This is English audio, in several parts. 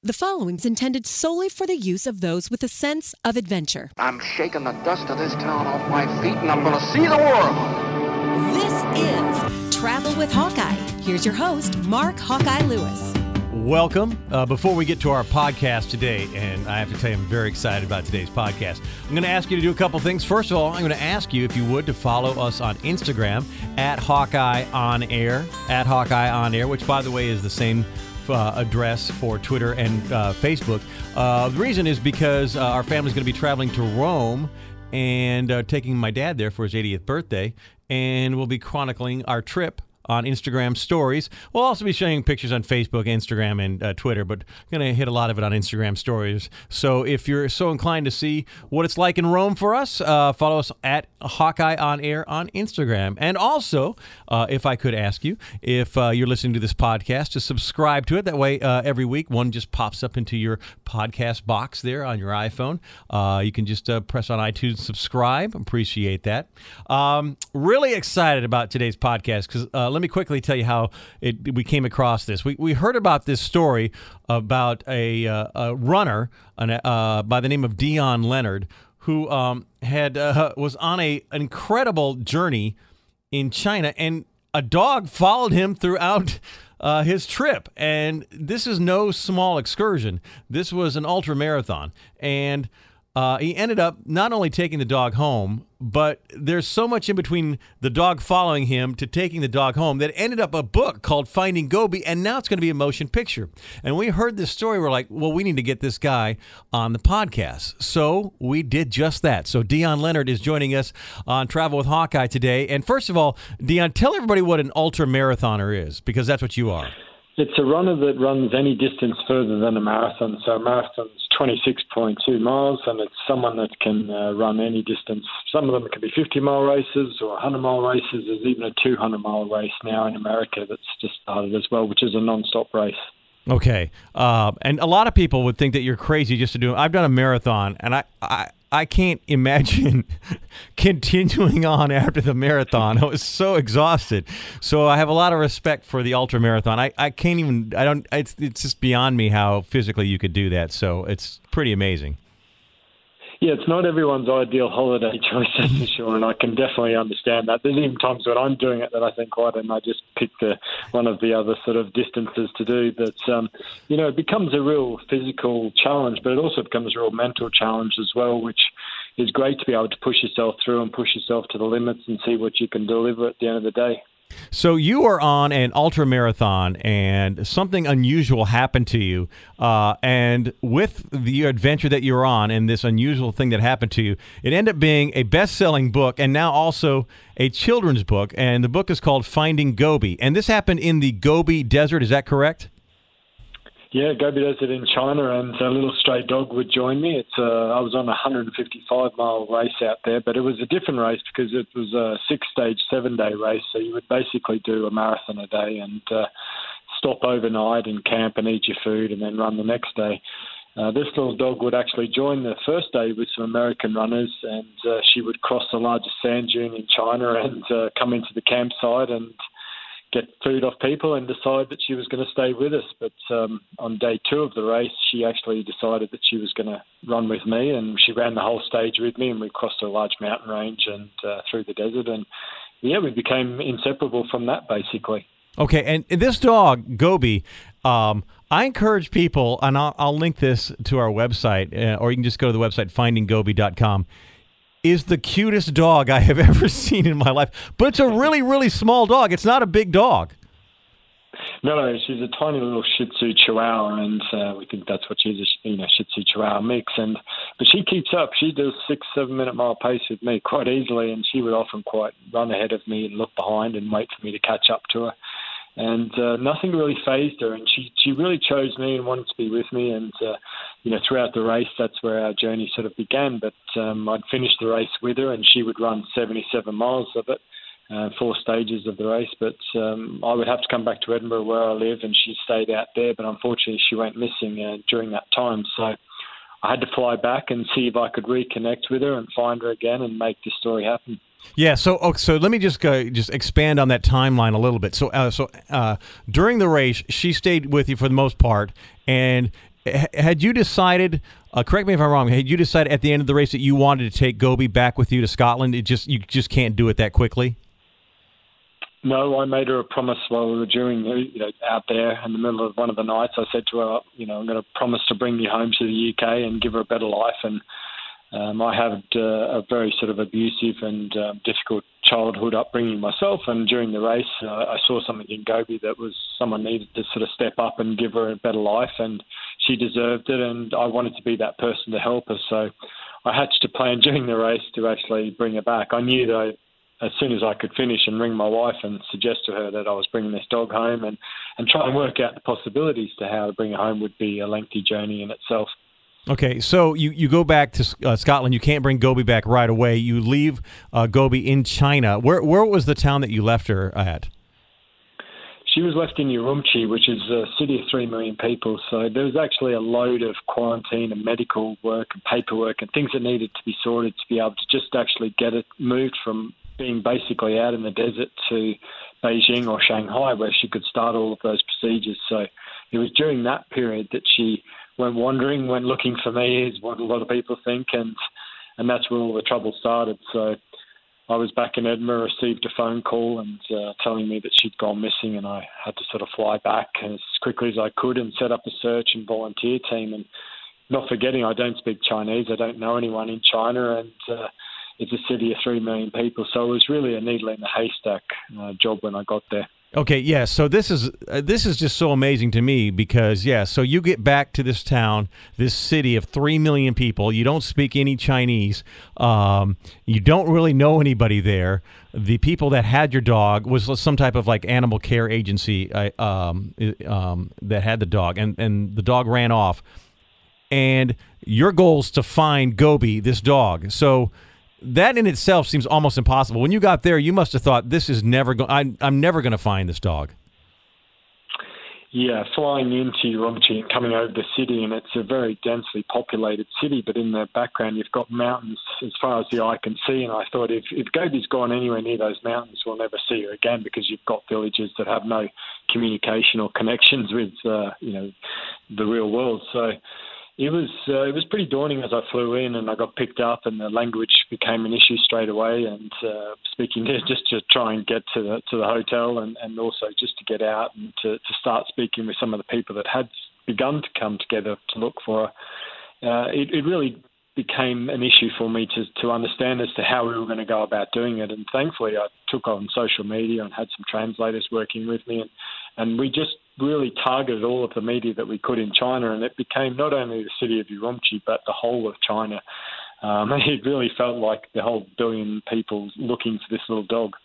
The following is intended solely for the use of those with a sense of adventure. I'm shaking the dust of this town off my feet, and I'm going to see the world. This is Travel with Hawkeye. Here's your host, Mark Hawkeye Lewis. Welcome. Before we get to our podcast today, and I have to tell you I'm very excited about today's podcast, I'm going to ask you to do a couple things. First of all, I'm going to ask you, if you would, to follow us on Instagram at Hawkeye On Air, which, by the way, is the same address for Twitter and Facebook. The reason is because our family's going to be traveling to Rome and taking my dad there for his 80th birthday, and we'll be chronicling our trip on Instagram stories. We'll also be showing pictures on Facebook, Instagram, and Twitter, but I'm going to hit a lot of it on Instagram stories. So if you're so inclined to see what it's like in Rome for us, follow us at Hawkeye On Air on Instagram. And also, if I could ask you, if you're listening to this podcast, to subscribe to it. That way, every week, one just pops up into your podcast box there on your iPhone. You can just press on iTunes, subscribe. Appreciate that. Really excited about today's podcast because let me quickly tell you how we came across this. We heard about this story about a runner by the name of Dion Leonard who was on an incredible journey in China, and a dog followed him throughout his trip. And this is no small excursion. This was an ultra marathon, and he ended up not only taking the dog home, but there's so much in between the dog following him to taking the dog home that ended up a book called Finding Gobi, and now it's going to be a motion picture. And we heard this story, we're like, well, we need to get this guy on the podcast. So we did just that. So Dion Leonard is joining us on Travel with Hawkeye today. And first of all, Dion, tell everybody what an ultra marathoner is, because that's what you are. It's a runner that runs any distance further than a marathon. So a marathon's 26.2 miles, and it's someone that can run any distance. Some of them can be 50-mile races or 100-mile races. There's even a 200-mile race now in America that's just started as well, which is a non-stop race. Okay. And a lot of people would think that you're crazy just to do it. I've done a marathon, and I can't imagine continuing on after the marathon. I was so exhausted. So I have a lot of respect for the ultra marathon. It's just beyond me how physically you could do that. So it's pretty amazing. Yeah, it's not everyone's ideal holiday choice, that's for sure, and I can definitely understand that. There's even times when I'm doing it that I think, why don't I just pick one of the other sort of distances to do? But, it becomes a real physical challenge, but it also becomes a real mental challenge as well, which is great to be able to push yourself through and push yourself to the limits and see what you can deliver at the end of the day. So you are on an ultra marathon, and something unusual happened to you. And with the adventure that you're on and this unusual thing that happened to you, it ended up being a best-selling book and now also a children's book. And the book is called Finding Gobi. And this happened in the Gobi Desert. Is that correct? Yeah, Gobi Desert in China, and a little stray dog would join me. I was on a 155-mile race out there, but it was a different race because it was a 6-stage, 7-day race. So you would basically do a marathon a day and stop overnight and camp and eat your food and then run the next day. This little dog would actually join the first day with some American runners, and she would cross the largest sand dune in China and come into the campsite and get food off people and decide that she was going to stay with us. But on day 2 of the race, she actually decided that she was going to run with me, and she ran the whole stage with me, and we crossed a large mountain range and through the desert. And, yeah, we became inseparable from that, basically. Okay, and this dog, Gobi, I encourage people, and I'll link this to our website, or you can just go to the website, findinggobi.com, is the cutest dog I have ever seen in my life. But it's a really, really small dog. It's not a big dog. No, she's a tiny little Shih Tzu Chihuahua, and we think that's what she is, Shih Tzu Chihuahua mix. But she keeps up. She does 6-7 minute mile pace with me quite easily, and she would often quite run ahead of me and look behind and wait for me to catch up to her. And nothing really fazed her, and she really chose me and wanted to be with me. And throughout the race, that's where our journey sort of began. But I'd finish the race with her, and she would run 77 miles of it, 4 stages of the race. But I would have to come back to Edinburgh where I live, and she stayed out there. But unfortunately, she went missing during that time. So I had to fly back and see if I could reconnect with her and find her again and make this story happen. Yeah, so let me just expand on that timeline a little bit. So during the race, she stayed with you for the most part, and Had you decided, correct me if I'm wrong, had you decided at the end of the race that you wanted to take Gobi back with you to Scotland? You just can't do it that quickly? No, I made her a promise while we were out there in the middle of one of the nights. I said to her, I'm going to promise to bring you home to the UK and give her a better life. And I had a very sort of abusive and difficult childhood upbringing myself. And during the race, I saw something in Gobi that was someone needed to sort of step up and give her a better life. And she deserved it. And I wanted to be that person to help her. So I hatched a plan during the race to actually bring her back. I knew that as soon as I could finish and ring my wife and suggest to her that I was bringing this dog home and try and work out the possibilities to how to bring her home would be a lengthy journey in itself. Okay, so you go back to Scotland. You can't bring Gobi back right away. You leave Gobi in China. Where was the town that you left her at? She was left in Urumqi, which is a city of 3 million people. So there was actually a load of quarantine and medical work and paperwork and things that needed to be sorted to be able to just actually get it moved from being basically out in the desert to Beijing or Shanghai, where she could start all of those procedures. So it was during that period that she went wandering, went looking for me, is what a lot of people think, and that's where all the trouble started. So I was back in Edinburgh, received a phone call and telling me that she'd gone missing, and I had to sort of fly back as quickly as I could and set up a search and volunteer team. And not forgetting, I don't speak Chinese, I don't know anyone in China, and it's a city of 3 million people, so it was really a needle in the haystack job when I got there. Okay, yeah. So this is just so amazing to me because so you get back to this town, this city of 3 million people. You don't speak any Chinese. You don't really know anybody there. The people that had your dog was some type of like animal care agency that had the dog, and the dog ran off. And your goal is to find Gobi, this dog. So that in itself seems almost impossible. When you got there, you must have thought, "This is never going. I'm never going to find this dog." Yeah, flying into Urumqi and coming over the city, and it's a very densely populated city. But in the background, you've got mountains as far as the eye can see. And I thought, if Gobi's gone anywhere near those mountains, we'll never see her again because you've got villages that have no communication or connections with the real world. So it was pretty daunting as I flew in, and I got picked up, and the language became an issue straight away. And speaking there just to try and get to the hotel, and also just to get out and to start speaking with some of the people that had begun to come together to look for her. It really became an issue for me to understand as to how we were going to go about doing it. And thankfully, I took on social media and had some translators working with me, and we just really targeted all of the media that we could in China, and it became not only the city of Urumqi, but the whole of China. It really felt like the whole billion people looking for this little dog.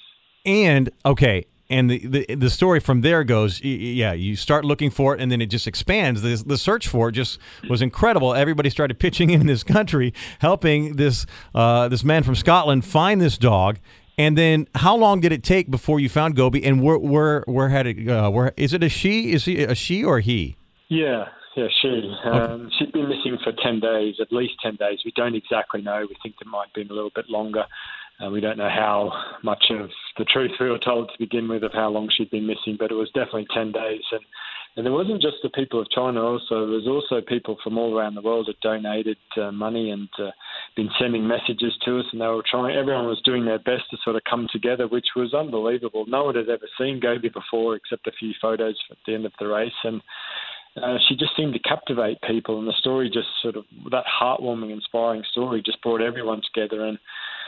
And, okay, and the story from there goes, you start looking for it, and then it just expands. The search for it just was incredible. Everybody started pitching in this country, helping this man from Scotland find this dog. And then, how long did it take before you found Gobi? And where had it? Is it a she? Is he a she or he? Yeah, she. Okay. She'd been missing for 10 days, at least 10 days. We don't exactly know. We think it might have been a little bit longer. We don't know how much of the truth we were told to begin with of how long she'd been missing, but it was definitely 10 days. And there wasn't just the people of China also. There was also people from all around the world that donated money and been sending messages to us, and everyone was doing their best to sort of come together, which was unbelievable. No one had ever seen Gobi before except a few photos at the end of the race, and she just seemed to captivate people, and the story just sort of, that heartwarming, inspiring story just brought everyone together. And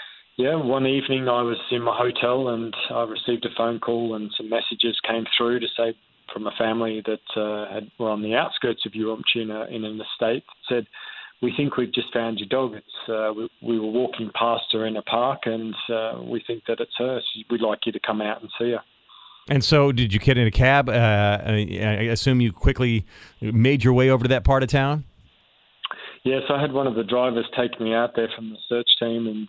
one evening I was in my hotel and I received a phone call, and some messages came through to say from a family that were on the outskirts of Urumqi in an estate, said, "We think we've just found your dog. We were walking past her in a park, and we think that it's her. We'd like you to come out and see her." And so did you get in a cab? I assume you quickly made your way over to that part of town? Yes, I had one of the drivers take me out there from the search team, and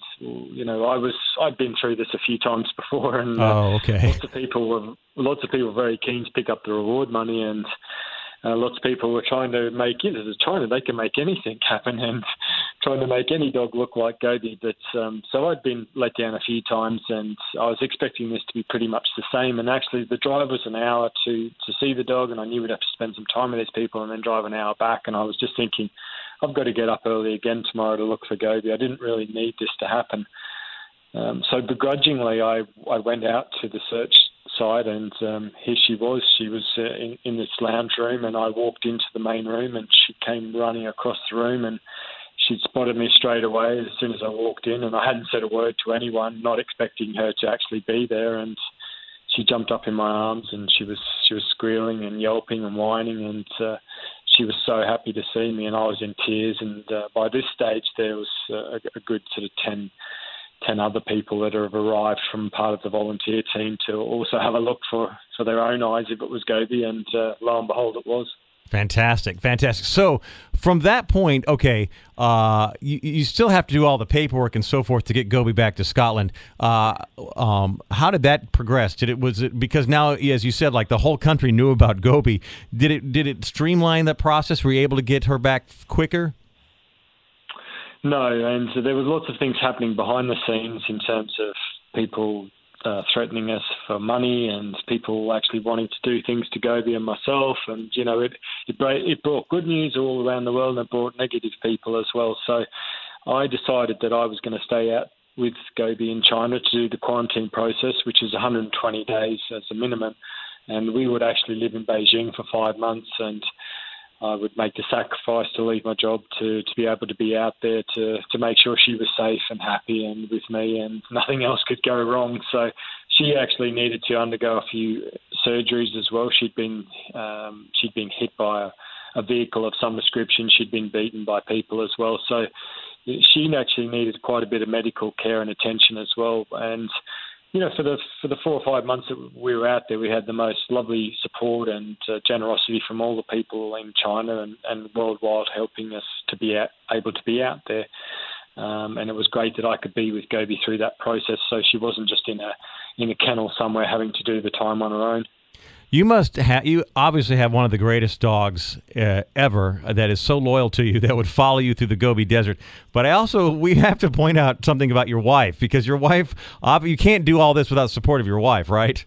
I'd been through this a few times before, and lots of people were very keen to pick up the reward money, and lots of people were trying to make it. As China, they can make anything happen, and trying to make any dog look like Gobi. But so I'd been let down a few times, and I was expecting this to be pretty much the same. And actually, the drive was an hour to see the dog, and I knew we'd have to spend some time with these people and then drive an hour back. And I was just thinking, I've got to get up early again tomorrow to look for Gobi. I didn't really need this to happen. So begrudgingly, I went out to the search site, and here she was. She was in this lounge room, and I walked into the main room, and she came running across the room, and she'd spotted me straight away as soon as I walked in, and I hadn't said a word to anyone, not expecting her to actually be there. And she jumped up in my arms, and she was squealing and yelping and whining, and she was so happy to see me, and I was in tears. And by this stage, there was a good sort of 10 other people that have arrived from part of the volunteer team to also have a look for their own eyes if it was Gobi, and lo and behold, it was. Fantastic. So from that point, okay, you still have to do all the paperwork and so forth to get Gobi back to Scotland. How did that progress? Was it because now, as you said, like the whole country knew about Gobi? Did it streamline that process? Were you able to get her back quicker? No, and so there was lots of things happening behind the scenes in terms of people threatening us for money, and people actually wanting to do things to Gobi and myself. And, you know, it brought good news all around the world, and it brought negative people as well. So I decided that I was going to stay out with Gobi in China to do the quarantine process, which is 120 days as a minimum. And we would actually live in Beijing for 5 months, and I would make the sacrifice to leave my job to be able to be out there to make sure she was safe and happy and with me, and nothing else could go wrong. So she actually needed to undergo a few surgeries as well. She'd been hit by a vehicle of some description. She'd been beaten by people as well. So she actually needed quite a bit of medical care and attention as well. And you know, for the 4 or 5 months that we were out there, we had the most lovely support and generosity from all the people in China and worldwide, helping us to be able to be out there. And it was great that I could be with Gobi through that process, so she wasn't just in a kennel somewhere having to do the time on her own. You obviously have one of the greatest dogs ever that is so loyal to you, that would follow you through the Gobi Desert. But we have to point out something about your wife, because your wife, you can't do all this without the support of your wife, right?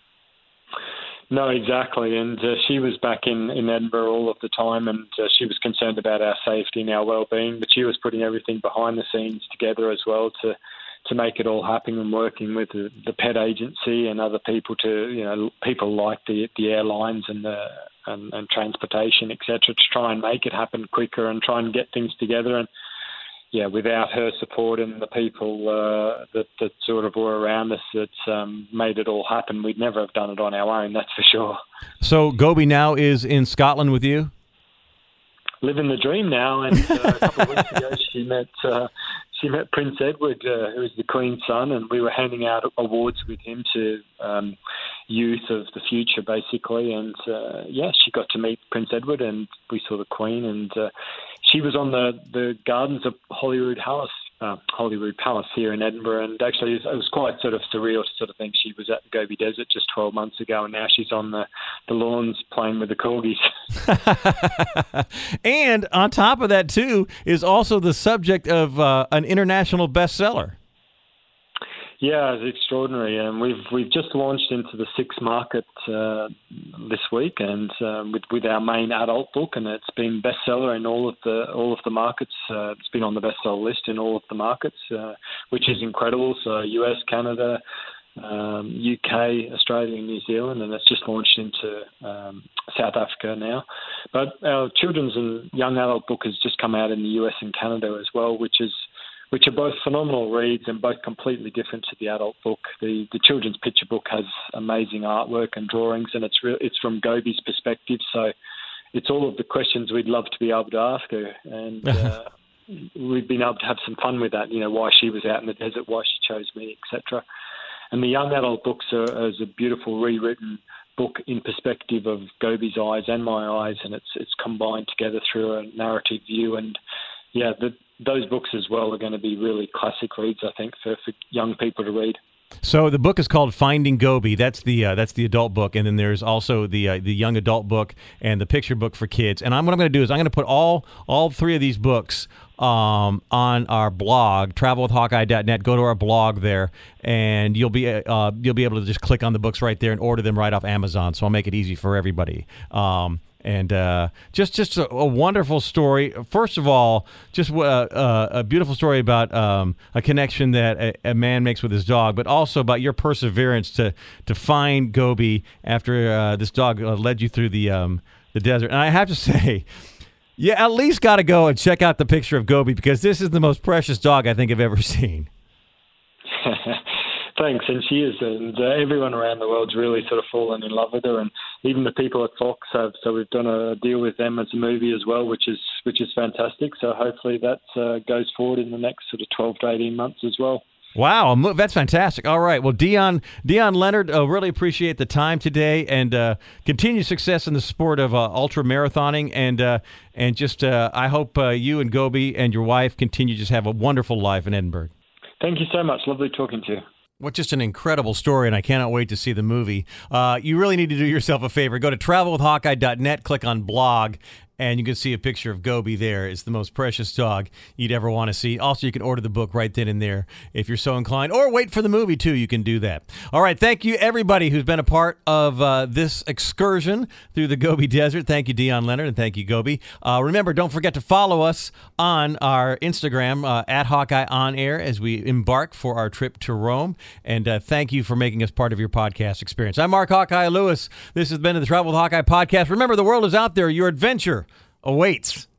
No, exactly. And she was back in Edinburgh all of the time, and she was concerned about our safety and our well-being, but she was putting everything behind the scenes together as well to make it all happen, and working with the pet agency and other people people like the airlines and transportation, etc., to try and make it happen quicker and try and get things together. And yeah, without her support and the people that sort of were around us that made it all happen, we'd never have done it on our own, that's for sure. So Gobi now is in Scotland with you? Living the dream now, and a couple of weeks ago she met Prince Edward, who is the Queen's son, and we were handing out awards with him to youth of the future, basically. And she got to meet Prince Edward, and we saw the Queen, and she was on the gardens of Holyrood Palace here in Edinburgh, and actually it was quite sort of surreal to sort of think she was at the Gobi Desert just 12 months ago, and now she's on the lawns playing with the corgis. And on top of that, too, is also the subject of an international bestseller. Yeah, it's extraordinary, and we've just launched into the 6th market this week, and with our main adult book, and it's been bestseller in all of the markets. It's been on the bestseller list in all of the markets, which is incredible. So US, Canada, UK, Australia, and New Zealand, and it's just launched into South Africa now. But our children's and young adult book has just come out in the US and Canada as well, which are both phenomenal reads and both completely different to the adult book. The children's picture book has amazing artwork and drawings, and it's from Gobi's perspective, so it's all of the questions we'd love to be able to ask her, and we've been able to have some fun with that, why she was out in the desert, why she chose me, etc. And the young adult books are a beautiful rewritten book in perspective of Gobi's eyes and my eyes, and it's combined together through a narrative view. And yeah, those books as well are going to be really classic reads, I think, for young people to read. So the book is called Finding Gobi. That's the adult book, and then there's also the young adult book and the picture book for kids. And what I'm going to do is I'm going to put all 3 of these books on our blog, travelwithhawkeye.net. Go to our blog there, and you'll be able to just click on the books right there and order them right off Amazon. So I'll make it easy for everybody. Just a wonderful story. First of all, just a beautiful story about a connection that a man makes with his dog, but also about your perseverance to find Gobi after this dog led you through the desert. And I have to say, you at least got to go and check out the picture of Gobi, because this is the most precious dog I think I've ever seen. Thanks, and she is, and everyone around the world's really sort of fallen in love with her, and even the people at Fox have. So we've done a deal with them as a movie as well, which is fantastic. So hopefully that goes forward in the next sort of 12 to 18 months as well. Wow, that's fantastic. All right, well, Dion Leonard, really appreciate the time today, and continued success in the sport of ultra marathoning, and just I hope you and Gobi and your wife continue to just have a wonderful life in Edinburgh. Thank you so much. Lovely talking to you. Well, just an incredible story, and I cannot wait to see the movie. You really need to do yourself a favor. Go to travelwithhawkeye.net, click on blog, and you can see a picture of Gobi there. It's the most precious dog you'd ever want to see. Also, you can order the book right then and there if you're so inclined, or wait for the movie, too. You can do that. All right, thank you, everybody who's been a part of this excursion through the Gobi Desert. Thank you, Dion Leonard, and thank you, Gobi. Remember, don't forget to follow us on our Instagram, at Hawkeye On Air, as we embark for our trip to Rome. And thank you for making us part of your podcast experience. I'm Mark Hawkeye Lewis. This has been the Travel with Hawkeye podcast. Remember, the world is out there. Your adventure awaits.